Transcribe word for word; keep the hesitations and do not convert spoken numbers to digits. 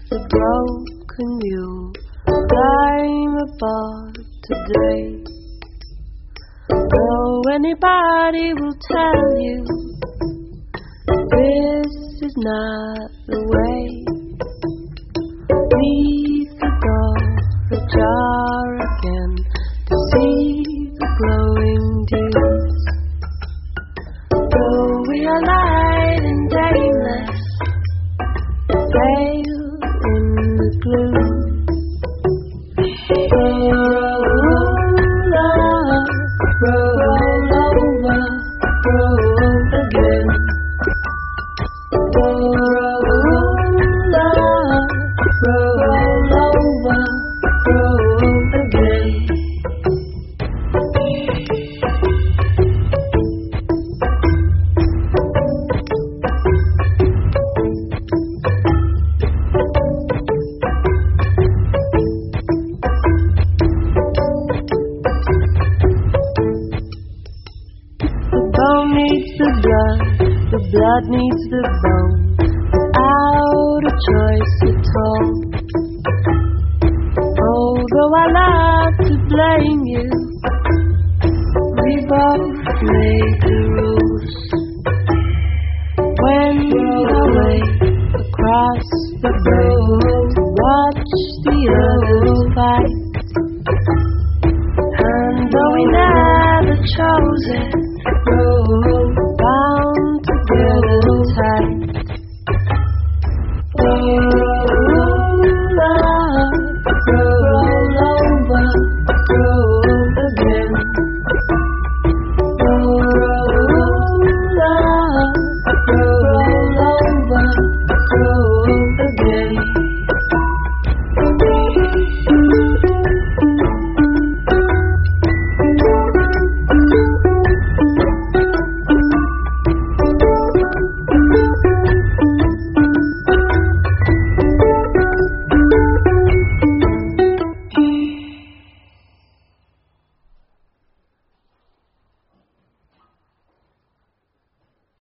the broken mule, climb aboard today. Though anybody will tell you this is not the way, leave the door ajar again to see the glowing dews. Though we are light and dayless, pale in the gloom. Roll over, roll again. Roll over, roll over, roll again. The blood needs the bone, without a choice at all. Although I love to blame you, we both made the rules. When I wait across the road to watch the others fight, and though we never chose it, we're bound together tight. Roll up, roll over, roll again. Roll up, roll over, roll again.